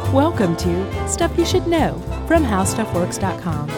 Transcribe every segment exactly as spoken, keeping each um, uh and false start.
Welcome to Stuff You Should Know from How Stuff Works dot com.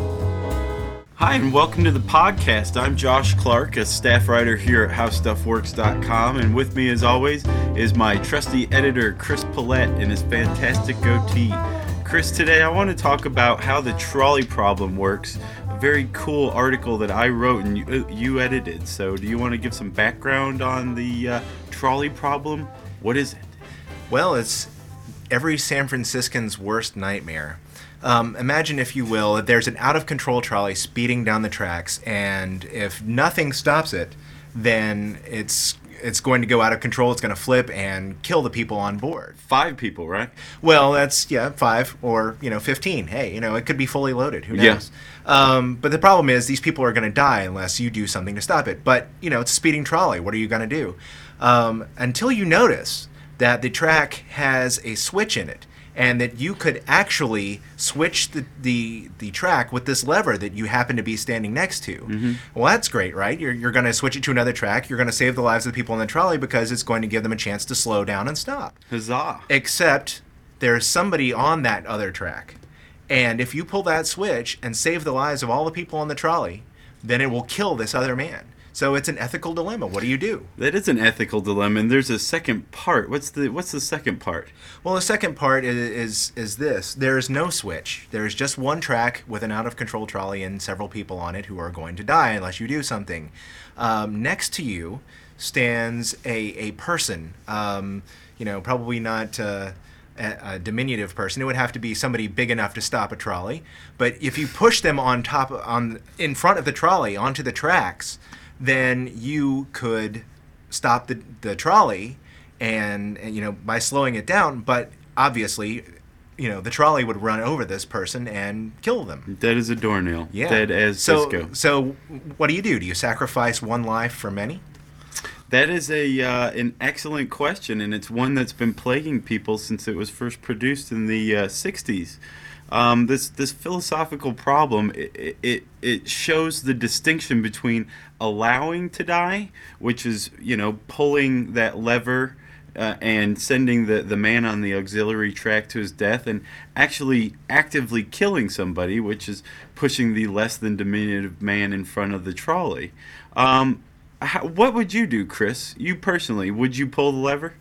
Hi, and welcome to the podcast. I'm Josh Clark, a staff writer here at How Stuff Works dot com, and with me, as always, is my trusty editor, Chris Paulette, and his fantastic goatee. Chris, today I want to talk about how the trolley problem works, a very cool article that I wrote and you, you edited. So do you want to give some background on the uh, trolley problem? What is it? Well, it's every San Franciscan's worst nightmare. Um, imagine, if you will, that there's an out-of-control trolley speeding down the tracks, and if nothing stops it, then it's it's going to go out of control. It's going to flip and kill the people on board. Five people, right? Well, that's, yeah, five or, you know, fifteen. Hey, you know, it could be fully loaded. Who knows? Yeah. Um, but the problem is these people are going to die unless you do something to stop it. But, you know, it's a speeding trolley. What are you going to do? Um, until you notice that the track has a switch in it, and that you could actually switch the, the, the track with this lever that you happen to be standing next to. Mm-hmm. Well, that's great, right? You're, you're going to switch it to another track. You're going to save the lives of the people in the trolley because it's going to give them a chance to slow down and stop. Huzzah. Except there's somebody on that other track. And if you pull that switch and save the lives of all the people on the trolley, then it will kill this other man. So it's an ethical dilemma. What do you do? That is an ethical dilemma, and there's a second part. What's the what's the second part? Well, the second part is is, is this. There is no switch. There is just one track with an out-of-control trolley and several people on it who are going to die unless you do something. Um, next to you stands a, a person, um, you know, probably not uh, a, a diminutive person. It would have to be somebody big enough to stop a trolley. But if you push them on top, on in front of the trolley onto the tracks, then you could stop the, the trolley and, and, you know, by slowing it down. But obviously, you know, the trolley would run over this person and kill them. Dead as a doornail. Yeah. Dead as so, Cisco. So what do you do? Do you sacrifice one life for many? That is a uh, an excellent question, and it's one that's been plaguing people since it was first produced in the uh, sixties. Um, this this philosophical problem, it, it it shows the distinction between allowing to die, which is, you know, pulling that lever uh, and sending the, the man on the auxiliary track to his death, and actually actively killing somebody, which is pushing the less than diminutive man in front of the trolley. Um, how, what would you do, Chris? You personally, would you pull the lever?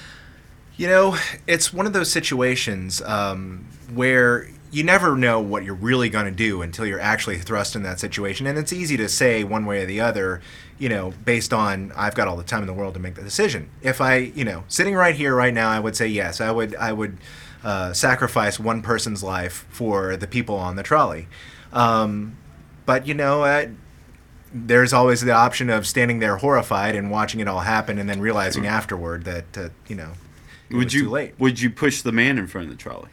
You know, it's one of those situations um, where you never know what you're really going to do until you're actually thrust in that situation. And it's easy to say one way or the other, you know, based on I've got all the time in the world to make the decision. If I, you know, sitting right here, right now, I would say yes. I would, I would uh, sacrifice one person's life for the people on the trolley. Um, but, you know, I, there's always the option of standing there horrified and watching it all happen and then realizing afterward that, uh, you know, it would was you, too late. Would you push the man in front of the trolley?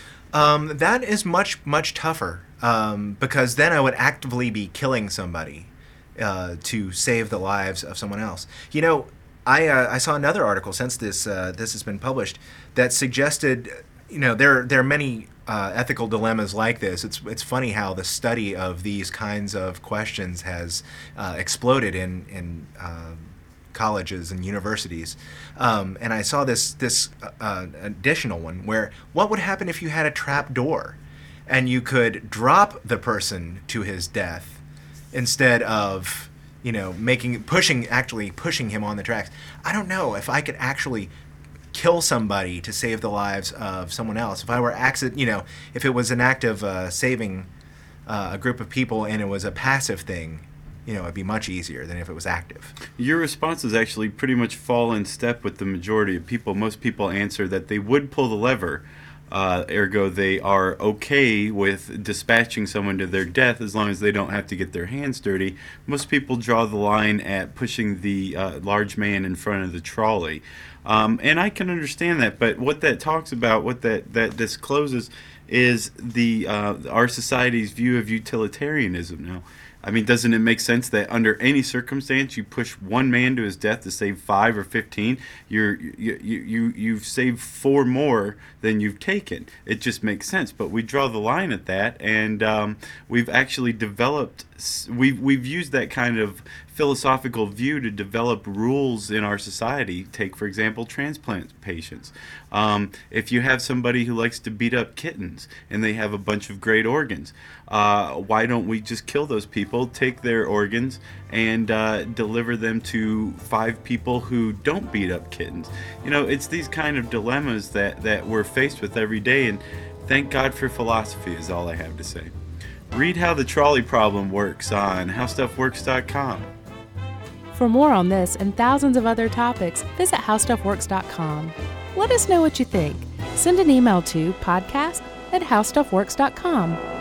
Um, that is much, much tougher um, because then I would actively be killing somebody uh, to save the lives of someone else. You know, I uh, I saw another article since this uh, this has been published that suggested, you know, there there are many uh, ethical dilemmas like this. It's it's funny how the study of these kinds of questions has uh, exploded in in. Uh, colleges and universities, um, and I saw this this uh, additional one where what would happen if you had a trap door and you could drop the person to his death instead of, you know, making pushing actually pushing him on the tracks. I don't know if I could actually kill somebody to save the lives of someone else. If I were accident, you know, if it was an act of uh, saving uh, a group of people and it was a passive thing, you know, it'd be much easier than if it was active. Your responses actually pretty much fall in step with the majority of people. Most people answer that they would pull the lever, uh, ergo they are okay with dispatching someone to their death as long as they don't have to get their hands dirty. Most people draw the line at pushing the uh, large man in front of the trolley. Um, and I can understand that, but what that talks about, what that, that discloses, is the uh, our society's view of utilitarianism now. I mean, doesn't it make sense that under any circumstance you push one man to his death to save five or fifteen? You're you you you've saved four more than you've taken. It just makes sense. But we draw the line at that, and um, we've actually developed. We've we've used that kind of philosophical view to develop rules in our society. Take, for example, transplant patients. Um, if you have somebody who likes to beat up kittens and they have a bunch of great organs, uh, why don't we just kill those people, take their organs, and uh, deliver them to five people who don't beat up kittens? You know, it's these kind of dilemmas that, that we're faced with every day, and thank God for philosophy is all I have to say. Read how the trolley problem works on how stuff works dot com. For more on this and thousands of other topics, visit how stuff works dot com. Let us know what you think. Send an email to podcast at how stuff works dot com.